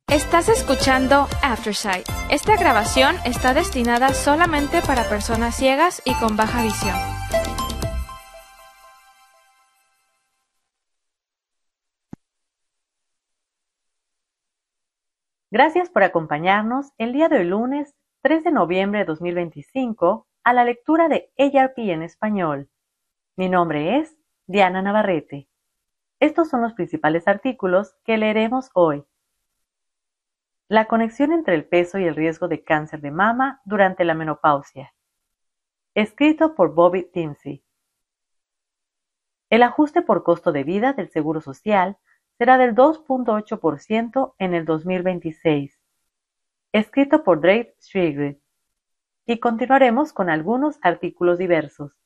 Estás escuchando Aftersight. Esta grabación está destinada solamente para personas ciegas y con baja visión. Gracias por acompañarnos el día de hoy lunes 3 de noviembre de 2025 a la lectura de AARP en español. Mi nombre es Diana Navarrete. Estos son los principales artículos que leeremos hoy. La conexión entre el peso y el riesgo de cáncer de mama durante la menopausia. Escrito por Bobby Timsey. El ajuste por costo de vida del Seguro Social será del 2.8% en el 2026. Escrito por Dave Schwegler. Y continuaremos con algunos artículos diversos.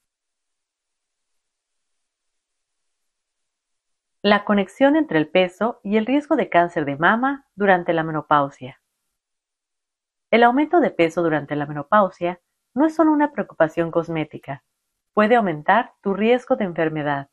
La conexión entre el peso y el riesgo de cáncer de mama durante la menopausia. El aumento de peso durante la menopausia no es solo una preocupación cosmética, puede aumentar tu riesgo de enfermedad.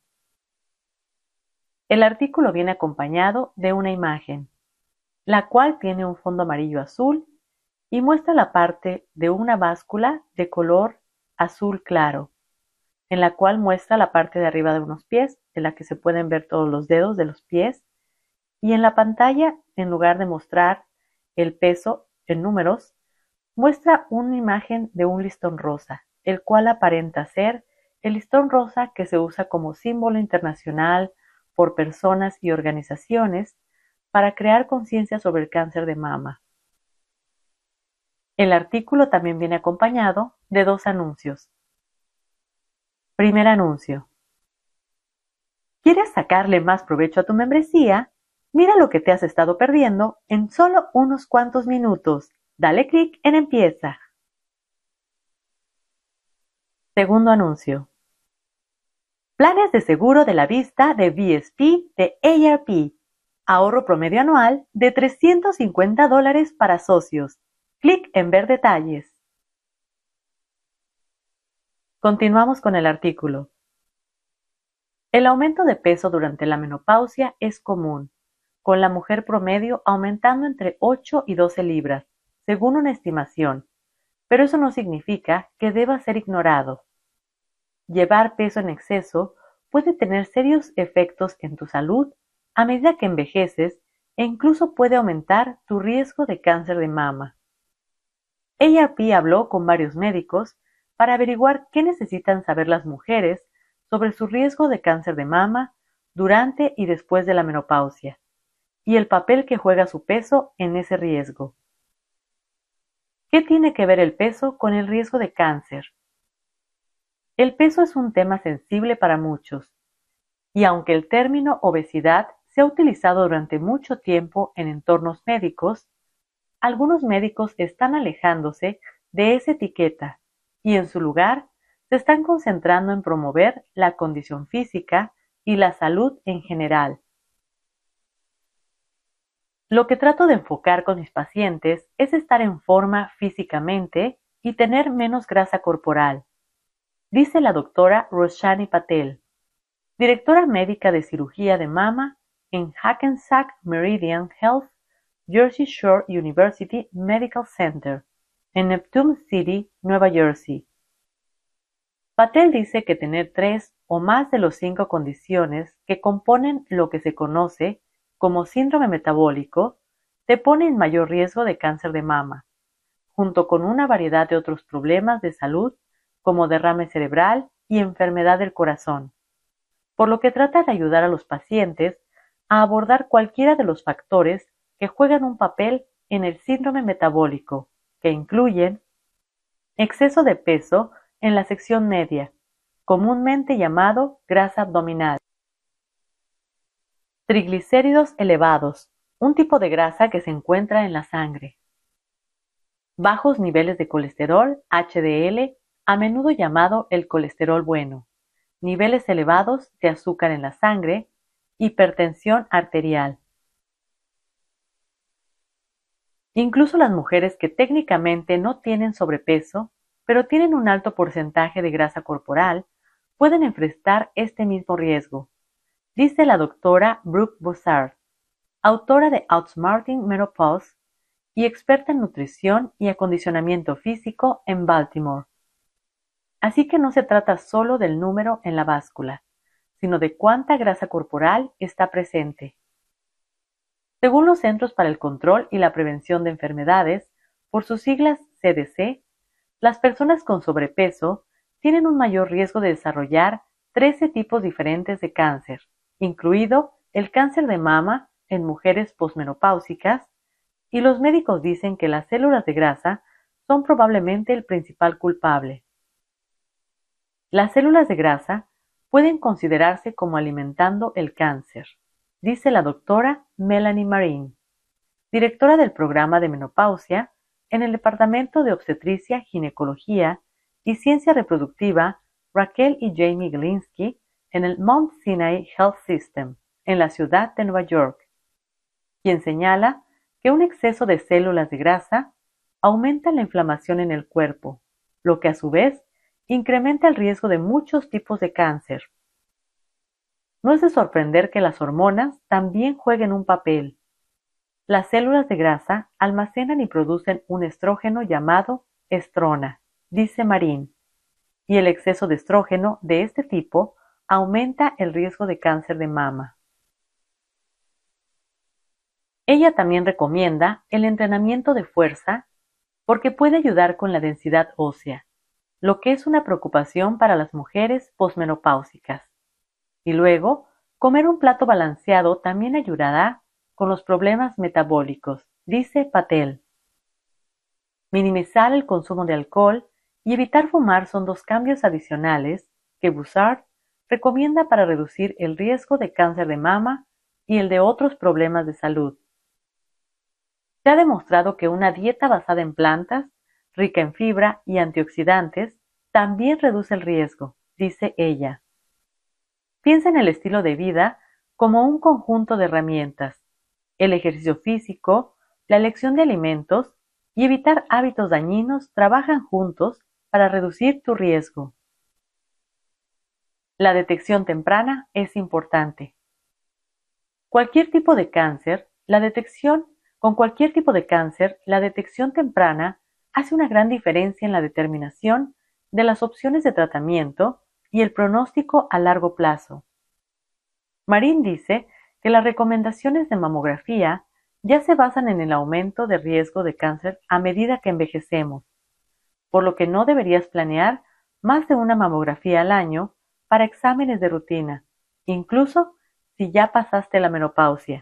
El artículo viene acompañado de una imagen, la cual tiene un fondo amarillo-azul y muestra la parte de una báscula de color azul claro, en la cual muestra la parte de arriba de unos pies, en la que se pueden ver todos los dedos de los pies, y en la pantalla, en lugar de mostrar el peso en números, muestra una imagen de un listón rosa, el cual aparenta ser el listón rosa que se usa como símbolo internacional por personas y organizaciones para crear conciencia sobre el cáncer de mama. El artículo también viene acompañado de dos anuncios. Primer anuncio. ¿Quieres sacarle más provecho a tu membresía? Mira lo que te has estado perdiendo en solo unos cuantos minutos. Dale clic en Empieza. Segundo anuncio. Planes de seguro de la vista de VSP de AARP. Ahorro promedio anual de $350 para socios. Clic en ver detalles. Continuamos con el artículo. El aumento de peso durante la menopausia es común, con la mujer promedio aumentando entre 8 y 12 libras, según una estimación, pero eso no significa que deba ser ignorado. Llevar peso en exceso puede tener serios efectos en tu salud a medida que envejeces e incluso puede aumentar tu riesgo de cáncer de mama. AARP habló con varios médicos para averiguar qué necesitan saber las mujeres sobre su riesgo de cáncer de mama durante y después de la menopausia, y el papel que juega su peso en ese riesgo. ¿Qué tiene que ver el peso con el riesgo de cáncer? El peso es un tema sensible para muchos, y aunque el término obesidad se ha utilizado durante mucho tiempo en entornos médicos, algunos médicos están alejándose de esa etiqueta y en su lugar se están concentrando en promover la condición física y la salud en general. Lo que trato de enfocar con mis pacientes es estar en forma físicamente y tener menos grasa corporal, dice la doctora Roshani Patel, directora médica de cirugía de mama en Hackensack Meridian Health, Jersey Shore University Medical Center, en Neptune City, Nueva Jersey. Patel dice que tener 3 o más de los 5 condiciones que componen lo que se conoce como síndrome metabólico te pone en mayor riesgo de cáncer de mama, junto con una variedad de otros problemas de salud como derrame cerebral y enfermedad del corazón, por lo que trata de ayudar a los pacientes a abordar cualquiera de los factores que juegan un papel en el síndrome metabólico, que incluyen exceso de peso en la sección media, comúnmente llamado grasa abdominal, triglicéridos elevados, un tipo de grasa que se encuentra en la sangre, bajos niveles de colesterol HDL, a menudo llamado el colesterol bueno, niveles elevados de azúcar en la sangre, hipertensión arterial. Incluso las mujeres que técnicamente no tienen sobrepeso, pero tienen un alto porcentaje de grasa corporal, pueden enfrentar este mismo riesgo, dice la doctora Brooke Boussard, autora de Outsmarting Menopause y experta en nutrición y acondicionamiento físico en Baltimore. Así que no se trata solo del número en la báscula, sino de cuánta grasa corporal está presente. Según los Centros para el Control y la Prevención de Enfermedades, por sus siglas CDC, las personas con sobrepeso tienen un mayor riesgo de desarrollar 13 tipos diferentes de cáncer, incluido el cáncer de mama en mujeres posmenopáusicas, y los médicos dicen que las células de grasa son probablemente el principal culpable. Las células de grasa pueden considerarse como alimentando el cáncer, dice la doctora Melanie Marin, directora del programa de menopausia en el Departamento de Obstetricia, Ginecología y Ciencia Reproductiva Raquel y Jamie Galinsky en el Mount Sinai Health System, en la ciudad de Nueva York, quien señala que un exceso de células de grasa aumenta la inflamación en el cuerpo, lo que a su vez incrementa el riesgo de muchos tipos de cáncer. No es de sorprender que las hormonas también jueguen un papel. Las células de grasa almacenan y producen un estrógeno llamado estrona, dice Marin, y el exceso de estrógeno de este tipo aumenta el riesgo de cáncer de mama. Ella también recomienda el entrenamiento de fuerza porque puede ayudar con la densidad ósea, lo que es una preocupación para las mujeres posmenopáusicas. Y luego, comer un plato balanceado también ayudará con los problemas metabólicos, dice Patel. Minimizar el consumo de alcohol y evitar fumar son dos cambios adicionales que Bouchard recomienda para reducir el riesgo de cáncer de mama y el de otros problemas de salud. Se ha demostrado que una dieta basada en plantas, rica en fibra y antioxidantes, también reduce el riesgo, dice ella. Piensa en el estilo de vida como un conjunto de herramientas. El ejercicio físico, la elección de alimentos y evitar hábitos dañinos trabajan juntos para reducir tu riesgo. La detección temprana es importante. Con cualquier tipo de cáncer, la detección temprana hace una gran diferencia en la determinación de las opciones de tratamiento y el pronóstico a largo plazo. Marin dice que las recomendaciones de mamografía ya se basan en el aumento de riesgo de cáncer a medida que envejecemos, por lo que no deberías planear más de una mamografía al año para exámenes de rutina, incluso si ya pasaste la menopausia.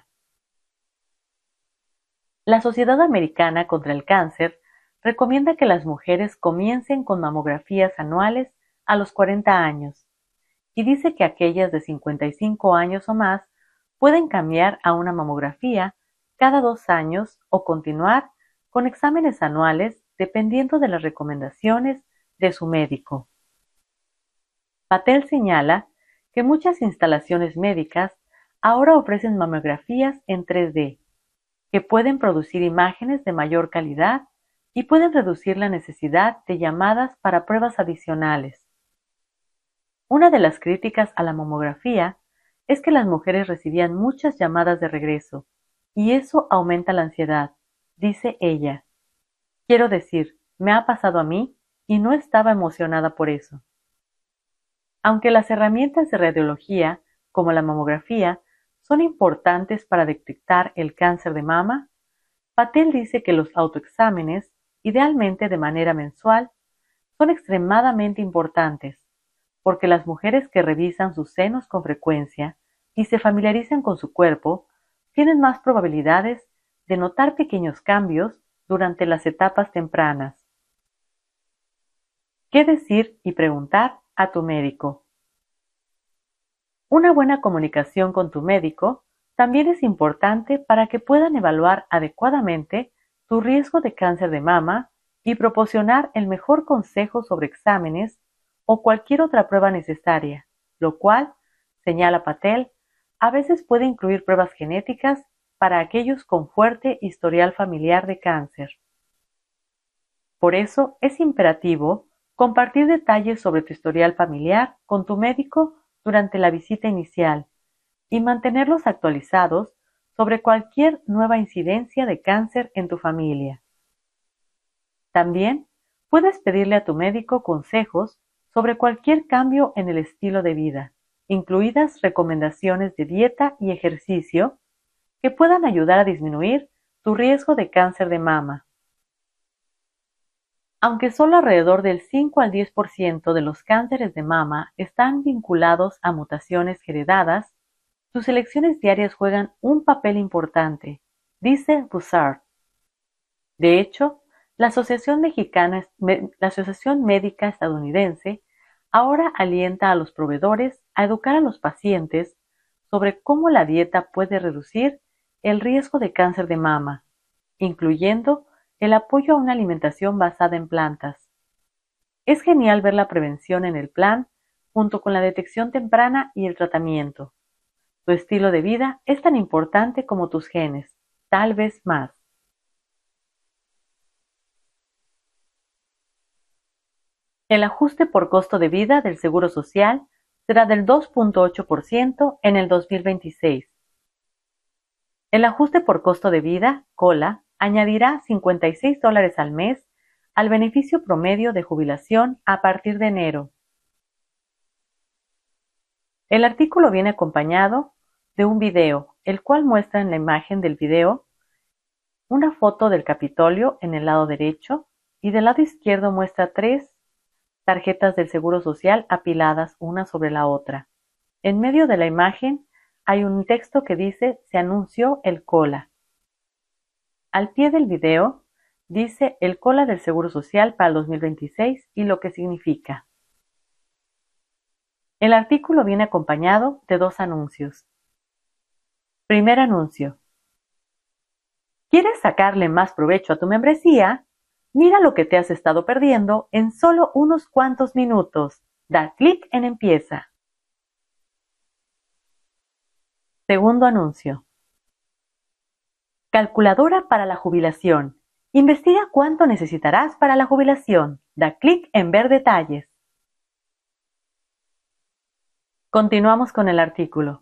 La Sociedad Americana contra el Cáncer recomienda que las mujeres comiencen con mamografías anuales a los 40 años y dice que aquellas de 55 años o más pueden cambiar a una mamografía cada 2 años o continuar con exámenes anuales dependiendo de las recomendaciones de su médico. Patel señala que muchas instalaciones médicas ahora ofrecen mamografías en 3D, que pueden producir imágenes de mayor calidad y pueden reducir la necesidad de llamadas para pruebas adicionales. Una de las críticas a la mamografía es que las mujeres recibían muchas llamadas de regreso, y eso aumenta la ansiedad, dice ella. Quiero decir, me ha pasado a mí y no estaba emocionada por eso. Aunque las herramientas de radiología, como la mamografía, son importantes para detectar el cáncer de mama, Patel dice que los autoexámenes, idealmente de manera mensual, son extremadamente importantes, porque las mujeres que revisan sus senos con frecuencia y se familiarizan con su cuerpo, tienen más probabilidades de notar pequeños cambios durante las etapas tempranas. ¿Qué decir y preguntar a tu médico? Una buena comunicación con tu médico también es importante para que puedan evaluar adecuadamente tu riesgo de cáncer de mama y proporcionar el mejor consejo sobre exámenes o cualquier otra prueba necesaria, lo cual, señala Patel, a veces puede incluir pruebas genéticas para aquellos con fuerte historial familiar de cáncer. Por eso es imperativo compartir detalles sobre tu historial familiar con tu médico durante la visita inicial y mantenerlos actualizados sobre cualquier nueva incidencia de cáncer en tu familia. También puedes pedirle a tu médico consejos sobre cualquier cambio en el estilo de vida, incluidas recomendaciones de dieta y ejercicio que puedan ayudar a disminuir tu riesgo de cáncer de mama. Aunque solo alrededor del 5 al 10% de los cánceres de mama están vinculados a mutaciones heredadas, tus elecciones diarias juegan un papel importante, dice Bouchard. De hecho, la Asociación Médica Estadounidense ahora alienta a los proveedores a educar a los pacientes sobre cómo la dieta puede reducir el riesgo de cáncer de mama, incluyendo el apoyo a una alimentación basada en plantas. Es genial ver la prevención en el plan junto con la detección temprana y el tratamiento. Tu estilo de vida es tan importante como tus genes, tal vez más. El ajuste por costo de vida del Seguro Social será del 2.8% en el 2026. El ajuste por costo de vida, COLA, añadirá $56 al mes al beneficio promedio de jubilación a partir de enero. El artículo viene acompañado de un video, el cual muestra en la imagen del video una foto del Capitolio en el lado derecho y del lado izquierdo muestra 3 tarjetas del Seguro Social apiladas una sobre la otra. En medio de la imagen hay un texto que dice "Se anunció el COLA". Al pie del video dice el COLA del Seguro Social para el 2026 y lo que significa. El artículo viene acompañado de 2 anuncios. Primer anuncio. ¿Quieres sacarle más provecho a tu membresía? Mira lo que te has estado perdiendo en solo unos cuantos minutos. Da clic en Empieza. Segundo anuncio. Calculadora para la jubilación. Investiga cuánto necesitarás para la jubilación. Da clic en Ver detalles. Continuamos con el artículo.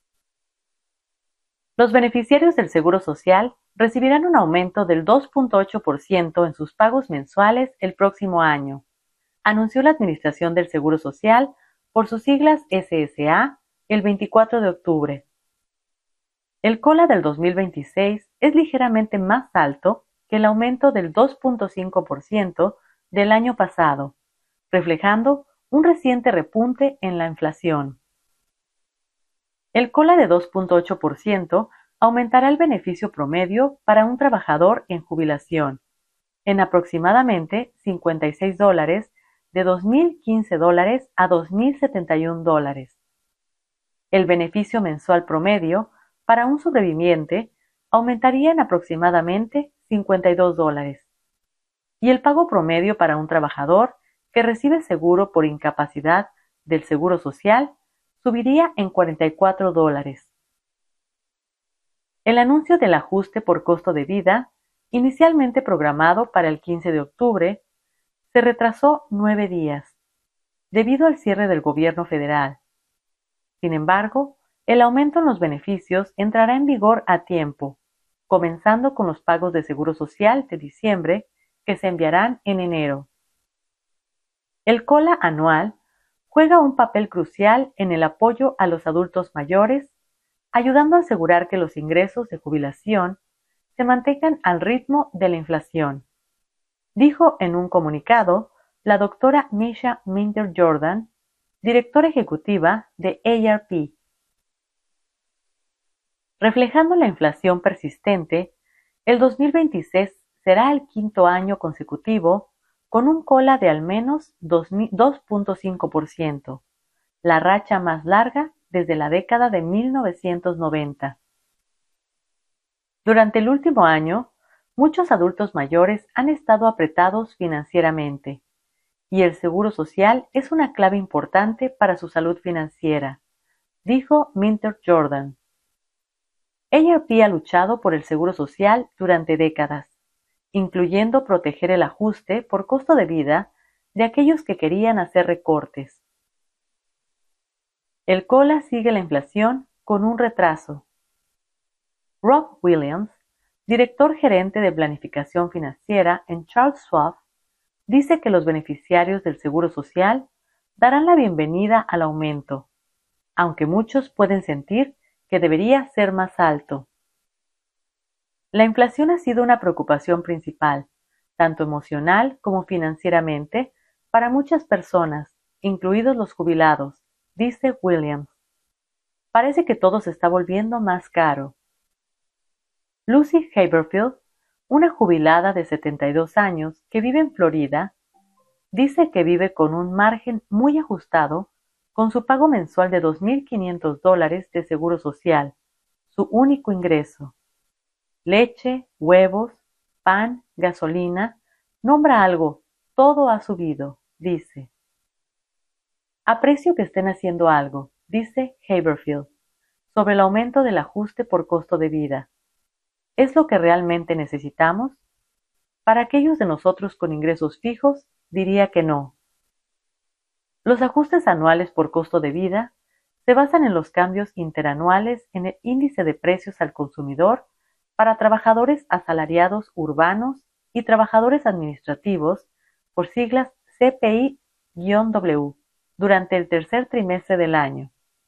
Los beneficiarios del Seguro Social recibirán un aumento del 2.8% en sus pagos mensuales el próximo año, anunció la Administración del Seguro Social, por sus siglas SSA, el 24 de octubre. El COLA del 2026 es ligeramente más alto que el aumento del 2.5% del año pasado, reflejando un reciente repunte en la inflación. El COLA de 2.8% aumentará el beneficio promedio para un trabajador en jubilación, en aproximadamente $56, de $2.015 a $2.071. El beneficio mensual promedio para un sobreviviente aumentaría en aproximadamente $52, y el pago promedio para un trabajador que recibe seguro por incapacidad del Seguro Social subiría en $44. El anuncio del ajuste por costo de vida, inicialmente programado para el 15 de octubre, se retrasó 9 días, debido al cierre del gobierno federal. Sin embargo, el aumento en los beneficios entrará en vigor a tiempo, comenzando con los pagos de Seguro Social de diciembre que se enviarán en enero. El COLA anual juega un papel crucial en el apoyo a los adultos mayores, ayudando a asegurar que los ingresos de jubilación se mantengan al ritmo de la inflación, dijo en un comunicado la doctora Misha Minter-Jordan, directora ejecutiva de AARP. Reflejando la inflación persistente, el 2026 será el quinto año consecutivo con un COLA de al menos 2.5%, la racha más larga desde la década de 1990. Durante el último año, muchos adultos mayores han estado apretados financieramente, y el Seguro Social es una clave importante para su salud financiera, dijo Minter-Jordan. AARP ha luchado por el Seguro Social durante décadas, incluyendo proteger el ajuste por costo de vida de aquellos que querían hacer recortes. El COLA sigue la inflación con un retraso. Rob Williams, director gerente de planificación financiera en Charles Schwab, dice que los beneficiarios del Seguro Social darán la bienvenida al aumento, aunque muchos pueden sentir que debería ser más alto. La inflación ha sido una preocupación principal, tanto emocional como financieramente, para muchas personas, incluidos los jubilados, dice Williams. Parece que todo se está volviendo más caro. Lucy Haberfield, una jubilada de 72 años que vive en Florida, dice que vive con un margen muy ajustado con su pago mensual de $2,500 de seguro social, su único ingreso. Leche, huevos, pan, gasolina, nombra algo, todo ha subido, dice. Aprecio que estén haciendo algo, dice Haberfield, sobre el aumento del ajuste por costo de vida. ¿Es lo que realmente necesitamos? Para aquellos de nosotros con ingresos fijos, diría que no. Los ajustes anuales por costo de vida se basan en los cambios interanuales en el índice de precios al consumidor para trabajadores asalariados urbanos y trabajadores administrativos, por siglas CPI-W, durante el tercer trimestre del año.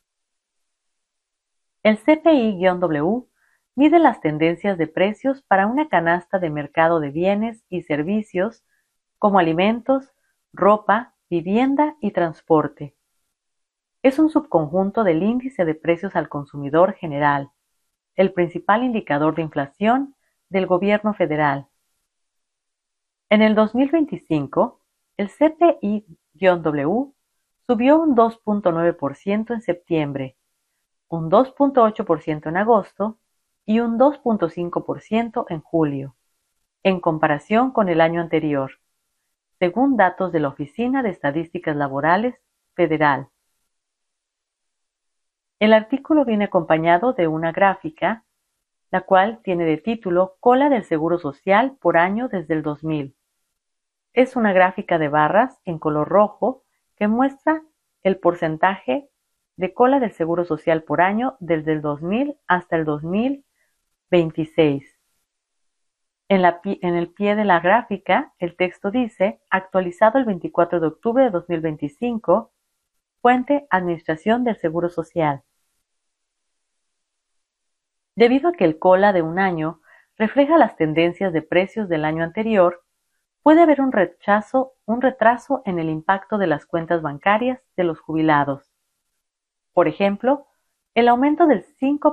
El CPI-W mide las tendencias de precios para una canasta de mercado de bienes y servicios como alimentos, ropa, vivienda y transporte. Es un subconjunto del índice de precios al consumidor general, el principal indicador de inflación del gobierno federal. En el 2025, el CPI-W subió un 2.9% en septiembre, un 2.8% en agosto y un 2.5% en julio, en comparación con el año anterior, según datos de la Oficina de Estadísticas Laborales Federal. El artículo viene acompañado de una gráfica, la cual tiene de título Cola del Seguro Social por año desde el 2000. Es una gráfica de barras en color rojo que muestra el porcentaje de cola del Seguro Social por año desde el 2000 hasta el 2026. En el pie de la gráfica, el texto dice, actualizado el 24 de octubre de 2025, fuente Administración del Seguro Social. Debido a que el cola de un año refleja las tendencias de precios del año anterior, puede haber un retraso en el impacto de las cuentas bancarias de los jubilados. Por ejemplo, el aumento del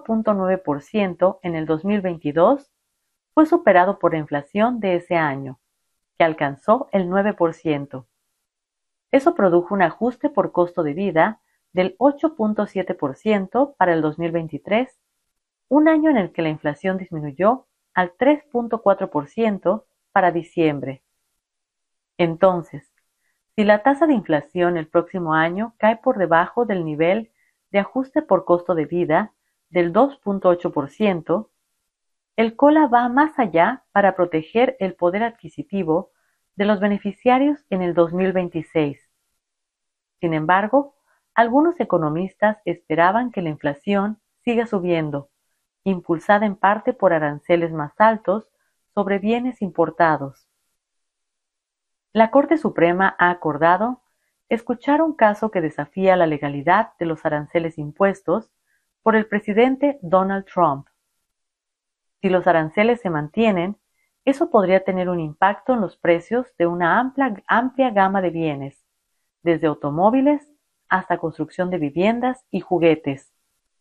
5.9% en el 2022 fue superado por la inflación de ese año, que alcanzó el 9%. Eso produjo un ajuste por costo de vida del 8.7% para el 2023, un año en el que la inflación disminuyó al 3.4% para diciembre. Entonces, si la tasa de inflación el próximo año cae por debajo del nivel de ajuste por costo de vida del 2.8%, el COLA va más allá para proteger el poder adquisitivo de los beneficiarios en el 2026. Sin embargo, algunos economistas esperaban que la inflación siga subiendo, impulsada en parte por aranceles más altos sobre bienes importados. La Corte Suprema ha acordado escuchar un caso que desafía la legalidad de los aranceles impuestos por el presidente Donald Trump. Si los aranceles se mantienen, eso podría tener un impacto en los precios de una amplia gama de bienes, desde automóviles hasta construcción de viviendas y juguetes.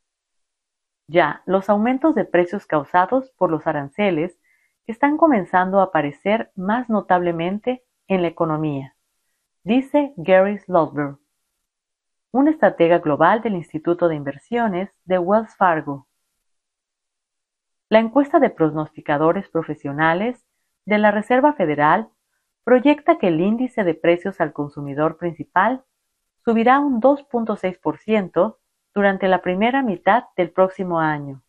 Ya, los aumentos de precios causados por los aranceles están comenzando a aparecer más notablemente en la economía, dice Gary Slosberg, un estratega global del Instituto de Inversiones de Wells Fargo. La encuesta de pronosticadores profesionales de la Reserva Federal proyecta que el índice de precios al consumidor principal subirá un 2.6% durante la primera mitad del próximo año.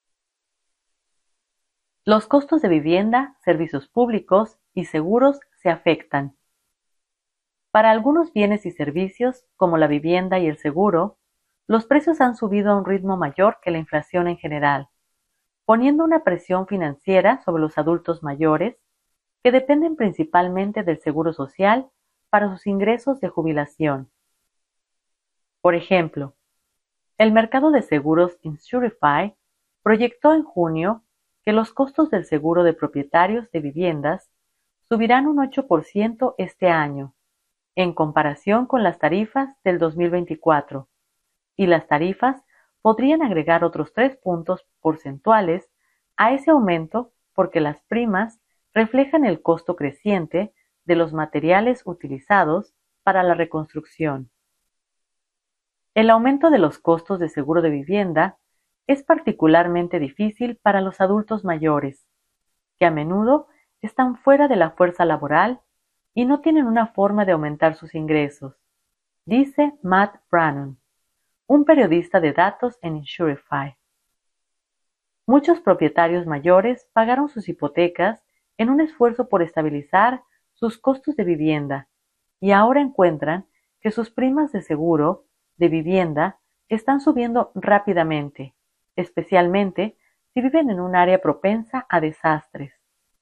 Los costos de vivienda, servicios públicos y seguros se afectan. Para algunos bienes y servicios, como la vivienda y el seguro, los precios han subido a un ritmo mayor que la inflación en general. poniendo una presión financiera sobre los adultos mayores que dependen principalmente del seguro social para sus ingresos de jubilación. Por ejemplo, el mercado de seguros Insurify proyectó en junio que los costos del seguro de propietarios de viviendas subirán un 8% este año, en comparación con las tarifas del 2024, y las tarifas podrían agregar otros 3 puntos porcentuales a ese aumento porque las primas reflejan el costo creciente de los materiales utilizados para la reconstrucción. El aumento de los costos de seguro de vivienda es particularmente difícil para los adultos mayores, que a menudo están fuera de la fuerza laboral y no tienen una forma de aumentar sus ingresos, dice Matt Brannon, un periodista de datos en Insurify. Muchos propietarios mayores pagaron sus hipotecas en un esfuerzo por estabilizar sus costos de vivienda y ahora encuentran que sus primas de seguro de vivienda están subiendo rápidamente, especialmente si viven en un área propensa a desastres.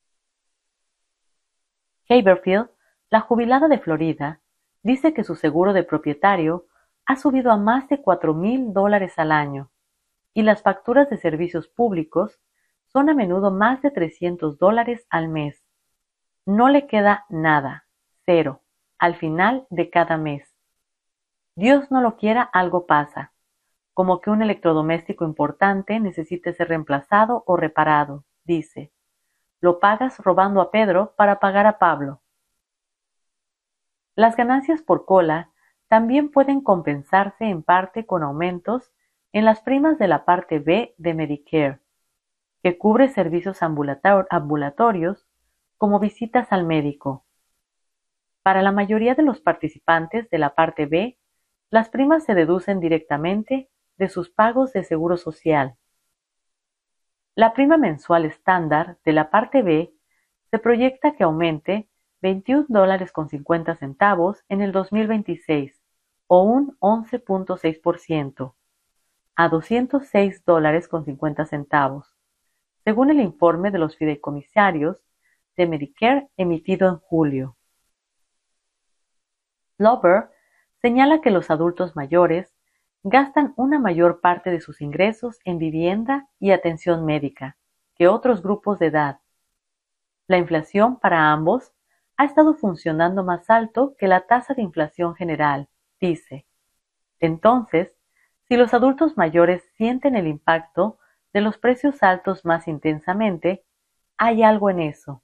Haberfield, la jubilada de Florida, dice que su seguro de propietario ha subido a más de $4,000 al año y las facturas de servicios públicos son a menudo más de $300 al mes. No le queda nada, cero, al final de cada mes. Dios no lo quiera, algo pasa, como que un electrodoméstico importante necesite ser reemplazado o reparado, dice. Lo pagas robando a Pedro para pagar a Pablo. Las ganancias por cola también pueden compensarse en parte con aumentos en las primas de la parte B de Medicare, que cubre servicios ambulatorios como visitas al médico. Para la mayoría de los participantes de la parte B, las primas se deducen directamente de sus pagos de seguro social. La prima mensual estándar de la parte B se proyecta que aumente $21.50 en el 2026, o un 11.6%, a $206.50, según el informe de los fideicomisarios de Medicare emitido en julio. Lauber señala que los adultos mayores gastan una mayor parte de sus ingresos en vivienda y atención médica que otros grupos de edad. La inflación para ambos ha estado funcionando más alto que la tasa de inflación general, dice. Entonces, si los adultos mayores sienten el impacto de los precios altos más intensamente, hay algo en eso.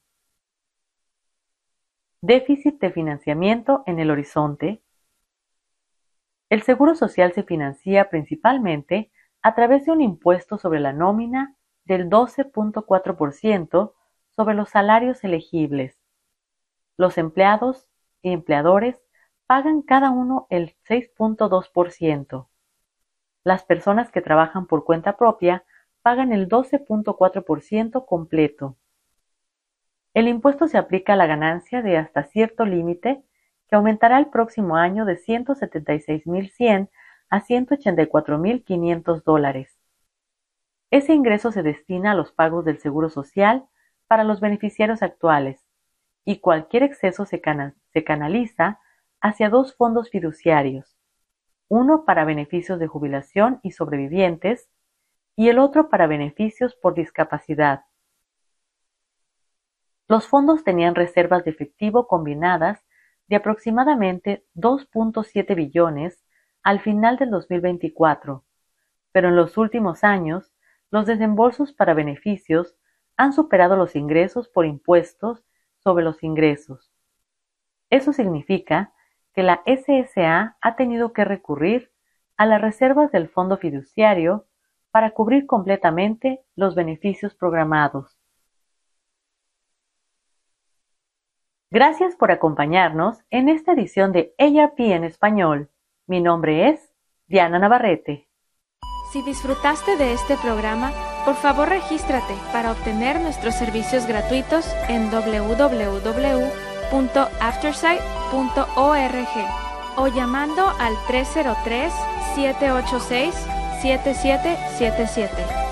Déficit de financiamiento en el horizonte. El seguro social se financia principalmente a través de un impuesto sobre la nómina del 12.4% sobre los salarios elegibles. Los empleados y empleadores pagan cada uno el 6.2%. Las personas que trabajan por cuenta propia pagan el 12.4% completo. El impuesto se aplica a la ganancia de hasta cierto límite que aumentará el próximo año de $176,100 a $184,500. Ese ingreso se destina a los pagos del seguro social para los beneficiarios actuales y cualquier exceso se canaliza hacia dos fondos fiduciarios, uno para beneficios de jubilación y sobrevivientes y el otro para beneficios por discapacidad. Los fondos tenían reservas de efectivo combinadas de aproximadamente 2.7 billones al final del 2024, pero en los últimos años los desembolsos para beneficios han superado los ingresos por impuestos sobre los ingresos. Eso significa que la SSA ha tenido que recurrir a las reservas del fondo fiduciario para cubrir completamente los beneficios programados. Gracias por acompañarnos en esta edición de AARP en español. Mi nombre es Diana Navarrete. Si disfrutaste de este programa, por favor regístrate para obtener nuestros servicios gratuitos en www.aftersight.org o llamando al 303-786-7777.